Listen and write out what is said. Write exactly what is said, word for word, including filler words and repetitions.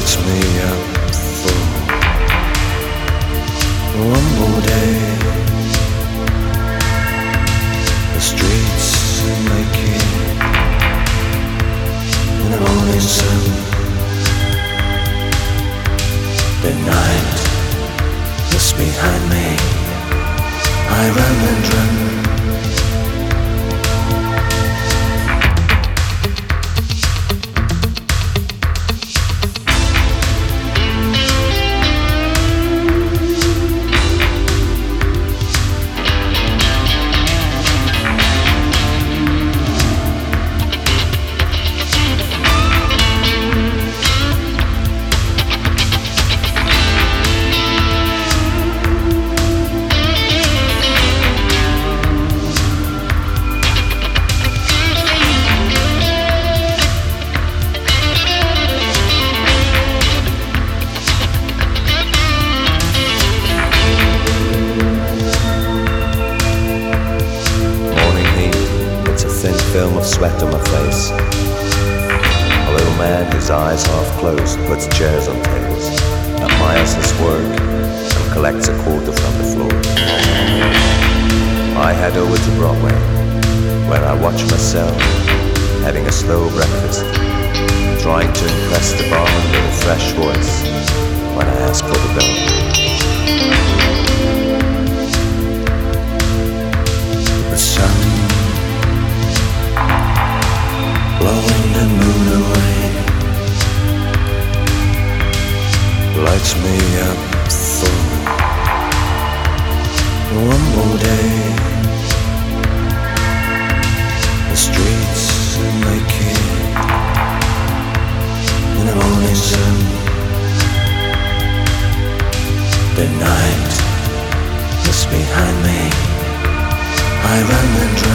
lights me up for one more day. The streets are naked in the morning sun. The night is behind me. I run and run. Film of sweat on my face. A little man whose eyes half closed puts chairs on tables, admires his work, and collects a quarter from the floor. I head over to Broadway, where I watch myself having a slow breakfast, trying to impress the barman with a fresh voice when I ask for the bill. The sun blowing the moon away lights me up for one more day. The streets are naked in the morning sun. The night is behind me. I run and